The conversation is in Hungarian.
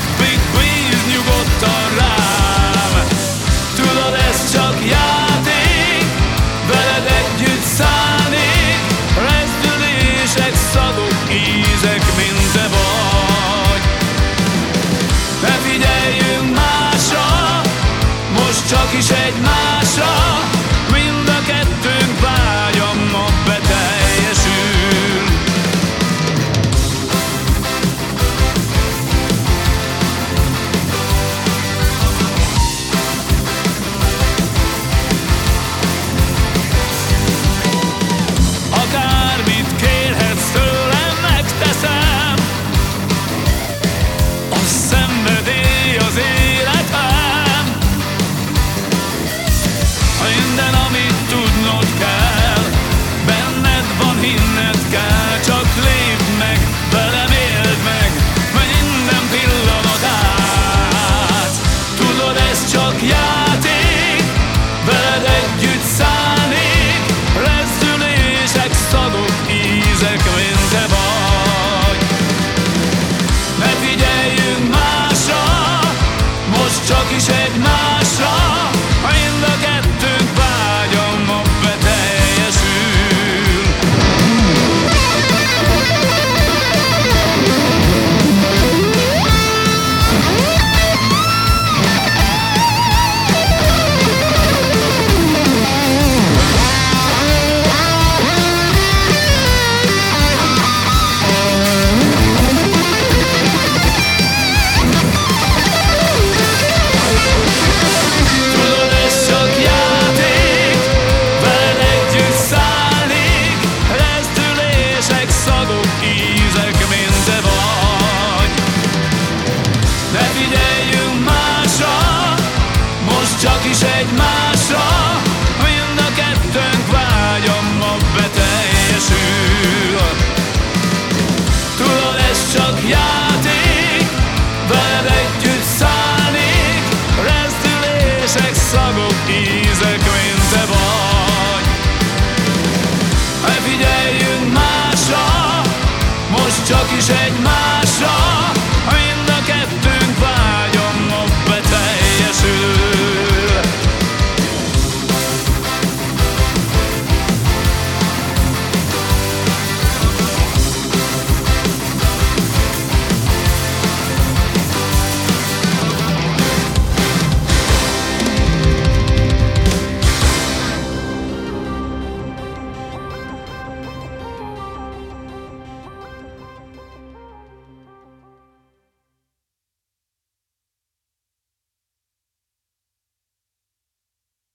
többit bízz nyugodtan rám. Tudod, ez csak játék, veled együtt szállnék, rezdülések, szagok, ízek, mint te vagy. Ne figyeljünk másra, most csak is egymásra, mind a kettőnk vágya ma beteljesül. Akármit kérhetsz tőlem, megteszem, a szenvedély az életem. Minden, amit tudnod kell, benned van, hinned kell. Csak lépd meg, velem éld meg minden pillanatát. Tudod, ez csak játék, veled együtt szállnék, rezdülések, szagok, ízek, mint te vagy. Ne figyeljünk másra, most csak is egymásra, mind a kettőnk vágya ma beteljesül. Tudod, ez csak játék, veled együtt szállnék, rezdülések, szagok, ízek, mint te vagy. Ne figyeljünk másra, most csak is egymásra,